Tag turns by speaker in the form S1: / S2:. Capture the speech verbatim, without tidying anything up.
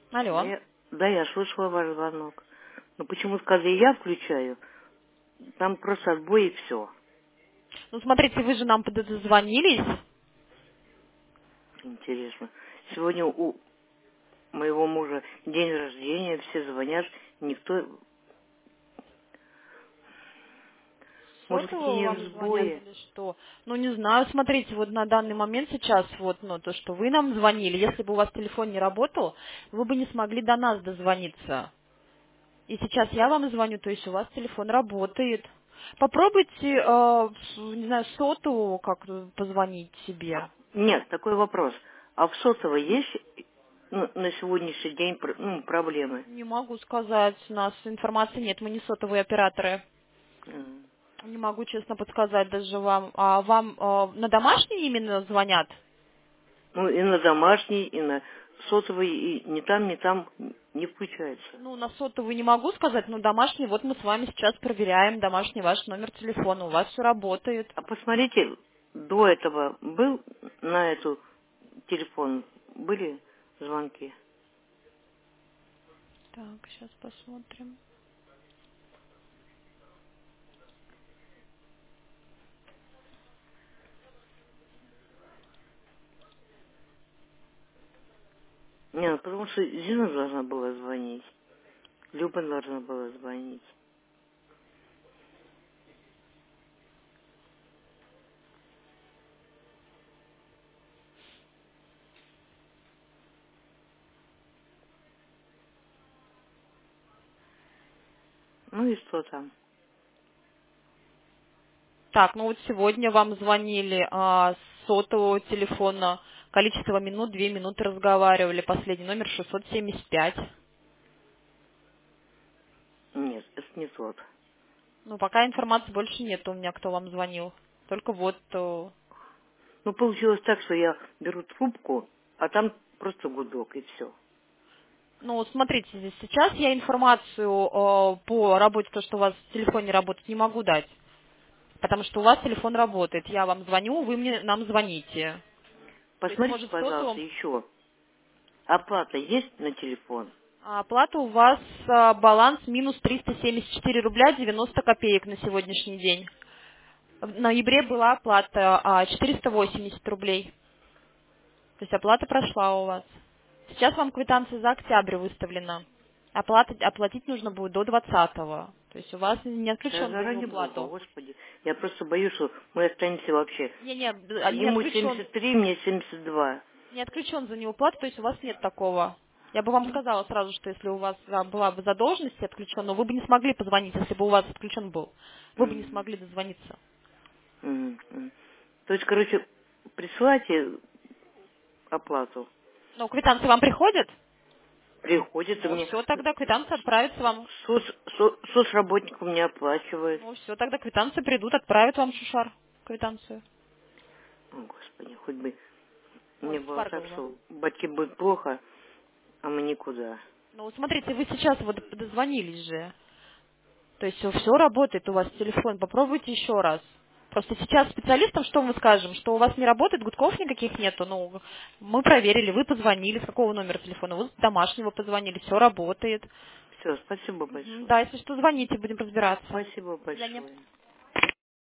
S1: Да,
S2: Алло.
S1: я, да, я слышала ваш звонок. Но почему сказали, я включаю, там просто отбой и все.
S2: Ну, смотрите, вы же нам подозвонились.
S1: Интересно. Сегодня у моего мужа день рождения, все звонят, никто... Может,
S2: Сотового
S1: какие
S2: вам звонят
S1: сбои?
S2: или что? Ну, не знаю, смотрите, вот на данный момент сейчас вот, ну, то, что вы нам звонили, если бы у вас телефон не работал, вы бы не смогли до нас дозвониться. И сейчас я вам звоню, то есть у вас телефон работает. Попробуйте, э, с- не знаю, сотового как позвонить себе.
S1: Нет, такой вопрос. А в сотовой есть ну, на сегодняшний день пр- ну, проблемы?
S2: Не могу сказать, у нас информации нет, мы не сотовые операторы.
S1: М.
S2: Не могу честно подсказать даже вам. А вам э, на домашний именно звонят?
S1: Ну, и на домашний, и на сотовый, и ни там, ни там не включается.
S2: Ну, на сотовый не могу сказать, но домашний, вот мы с вами сейчас проверяем домашний ваш номер телефона, у вас все работает.
S1: А посмотрите, до этого был на эту телефон, были звонки?
S2: Так, сейчас посмотрим.
S1: Не, ну, потому что Зина должна была звонить, Люба должна была звонить. Ну и что там?
S2: Так, ну вот сегодня вам звонили а, с сотового телефона, количество минут, две минуты разговаривали, последний номер шестьсот семьдесят пять.
S1: Нет, это не тот.
S2: Ну, пока информации больше нет у меня, кто вам звонил. Только вот, э,
S1: Ну, получилось так, что я беру трубку, а там просто гудок, и все.
S2: ну, вот смотрите, здесь сейчас я информацию э, по работе, то, что у вас телефон не работает, не могу дать. Потому что у вас телефон работает. Я вам звоню, вы мне нам звоните. То есть,
S1: Посмотрите,
S2: может, в
S1: пожалуйста,
S2: сотовом
S1: еще. Оплата есть на телефон?
S2: а, оплата у вас а, баланс минус триста семьдесят четыре рубля девяносто копеек на сегодняшний день. В ноябре была оплата а, четыреста восемьдесят рублей. То есть оплата прошла у вас. Сейчас вам квитанция за октябрь выставлена. Оплата, оплатить нужно будет до двадцатого. То есть у вас не
S1: Да
S2: отключен был в
S1: заради бога,
S2: оплату.
S1: господи. Я просто боюсь, что мы останемся вообще.
S2: Не, не, не
S1: Ему
S2: отключен.
S1: семьдесят три, мне семьдесят два.
S2: Не отключен за неуплату, то есть у вас нет такого. Я бы вам сказала сразу, что если у вас а, была бы задолженность отключена, но вы бы не смогли позвонить, если бы у вас отключен был. Вы бы не
S1: М,
S2: смогли дозвониться.
S1: м, м. То есть, короче, присылайте оплату.
S2: Ну, квитанция вам приходит?
S1: Приходит и
S2: Ну,
S1: мне
S2: все, тогда квитанция отправится вам.
S1: соц, со- соцработник у меня оплачивает.
S2: Ну, все, тогда квитанции придут, отправят вам шушар квитанцию.
S1: О, господи, хоть бы не
S2: Ой,
S1: было так,
S2: Фаргова.
S1: что батьке будет плохо, а мы никуда.
S2: Ну, вот смотрите, вы сейчас вот дозвонились же. То есть все работает у вас телефон. Попробуйте еще раз. Просто сейчас специалистам что мы скажем? Что у вас не работает, гудков никаких нету. Ну, мы проверили, вы позвонили, с какого номера телефона? Вы с домашнего позвонили, все работает.
S1: Все, спасибо
S2: Мгм.
S1: большое.
S2: Да, если что, звоните, будем разбираться.
S1: Спасибо
S2: До свидания.
S1: большое.